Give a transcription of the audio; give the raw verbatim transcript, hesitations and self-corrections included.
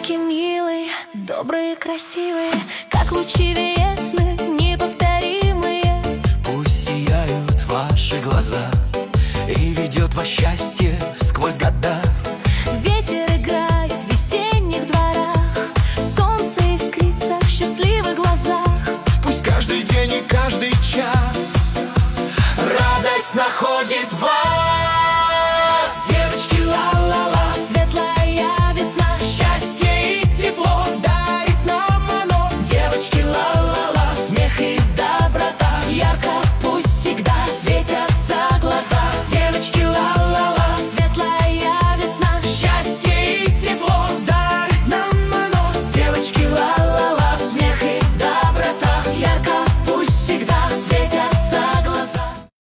Девочки милые, добрые, красивые, как лучи весны, неповторимые. Пусть сияют ваши глаза и ведет вас счастье сквозь года.